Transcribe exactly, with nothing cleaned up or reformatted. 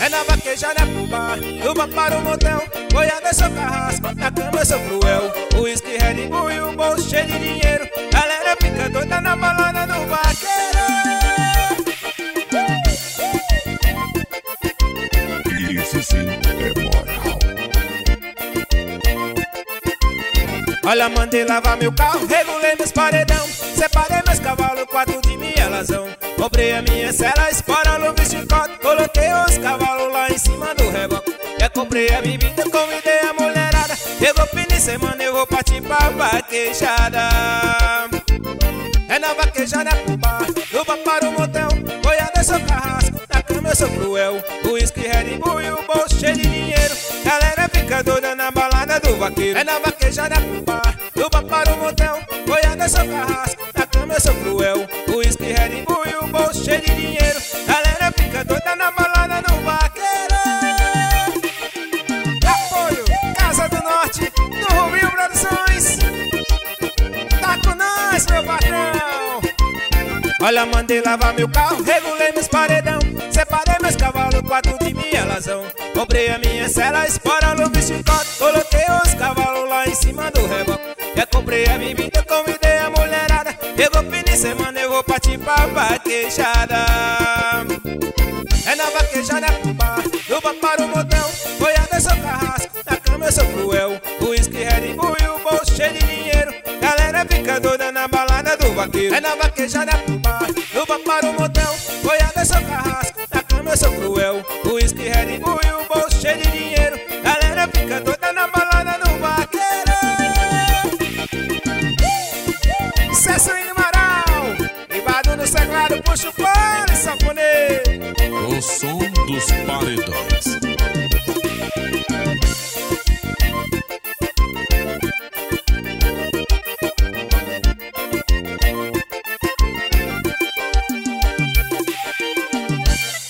É na vaquejada pro bar, do bar para o motel. Boiada eu sou carrasco, na cama eu sou cruel. O uísque, Red Bull e o bolso cheio de dinheiro. Galera fica doida na balada do vaqueiro. Isso sim é moral. Olha, mandei lavar meu carro, regulei meus paredão. Separei meus cavalos, quatro de minha razão. Comprei a minha cela, espora, luva e chicote. Coloquei os cavalos lá em cima do reboque. Já comprei a bebida, convidei a mulherada. Chegou fim de semana, eu vou partir pra vaquejada. É na vaquejada pro bar, do bar para o motel. Boiada eu sou carrasco, na cama eu sou cruel. O uísque, Red Bull e o bolso cheio de dinheiro. Galera fica doida na balada do vaqueiro. É na vaquejada pro bar, do bar para o motel. Boiada eu sou carrasco, na cama eu sou cruel. O uísque, Red Bull e o bolso cheio de dinheiro. Galera fica doida na balada do vaqueiro. Apoio, Casa do Norte, do Rubinho Produções. Tá com nós, meu patrão. Olha, mandei lavar meu carro, regulei meus paredão. Separei meus cavalos, quatro de minha razão. Comprei a minha cela, espora, luva e chicote. Coloquei os cavalos lá em cima do reboque. Já comprei a bebida, convidei a mulherada. Chegou fim de semana, eu vou partir pra vaquejada. É na vaquejada pro bar, do bar para o motel. Boiada eu sou carrasco, na cama eu sou cruel. O uísque, Red Bull e o bolso cheio de dinheiro. Galera fica doida na balada do vaqueiro. É na vaquejada pro bar, do bar para o motel. Boiada eu sou carrasco, na cama eu sou cruel. O uísque, Red Bull e o bolso cheio de dinheiro. Galera fica doida na balada do vaqueiro. Sucesso em Amaral, privado no sagrado, puxa o fone, saponê. O som dos paredões.